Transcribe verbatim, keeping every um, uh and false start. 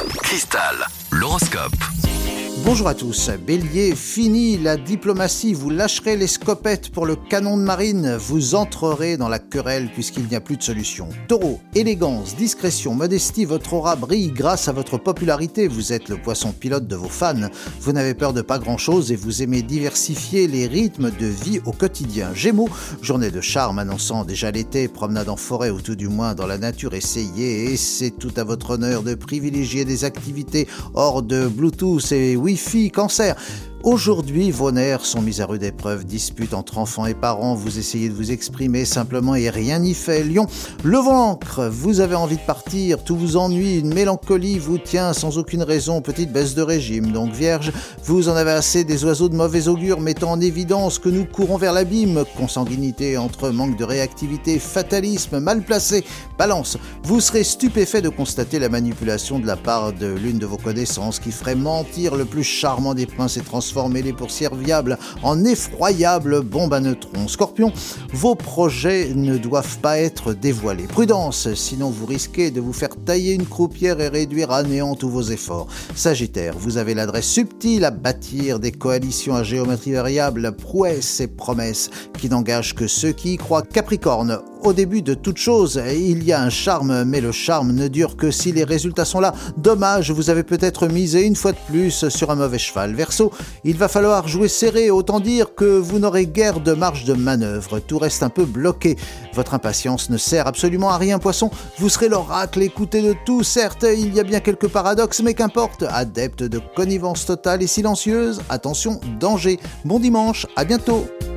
Cristal, l'horoscope. Bonjour à tous. Bélier, fini la diplomatie, vous lâcherez les scopettes pour le canon de marine, vous entrerez dans la querelle puisqu'il n'y a plus de solution. Taureau, élégance, discrétion, modestie, votre aura brille grâce à votre popularité, vous êtes le poisson pilote de vos fans, vous n'avez peur de pas grand-chose et vous aimez diversifier les rythmes de vie au quotidien. Gémeaux, journée de charme annonçant déjà l'été, promenade en forêt ou tout du moins dans la nature, essayez et c'est tout à votre honneur de privilégier des activités hors de Bluetooth et Wi-Fi. Cancer, aujourd'hui, vos nerfs sont mis à rude épreuve, disputes entre enfants et parents, vous essayez de vous exprimer simplement et rien n'y fait. Lion, levons l'ancre, vous avez envie de partir, tout vous ennuie, une mélancolie vous tient sans aucune raison, petite baisse de régime. Donc Vierge, vous en avez assez des oiseaux de mauvais augure mettant en évidence que nous courons vers l'abîme, consanguinité entre manque de réactivité, fatalisme mal placé. Balance, vous serez stupéfait de constater la manipulation de la part de l'une de vos connaissances qui ferait mentir le plus charmant des princes et transformer les poursières viables en effroyables bombes à neutrons. Scorpion, vos projets ne doivent pas être dévoilés. Prudence, sinon vous risquez de vous faire tailler une croupière et réduire à néant tous vos efforts. Sagittaire, vous avez l'adresse subtile à bâtir des coalitions à géométrie variable, prouesses et promesses qui n'engagent que ceux qui y croient. Capricorne, au début de toute chose, il y a un charme, mais le charme ne dure que si les résultats sont là. Dommage, vous avez peut-être misé une fois de plus sur un mauvais cheval. Verseau, il va falloir jouer serré, autant dire que vous n'aurez guère de marge de manœuvre. Tout reste un peu bloqué. Votre impatience ne sert absolument à rien. Poisson, vous serez l'oracle, écoutez de tout. Certes, il y a bien quelques paradoxes, mais qu'importe. Adepte de connivence totale et silencieuse, attention, danger. Bon dimanche, à bientôt.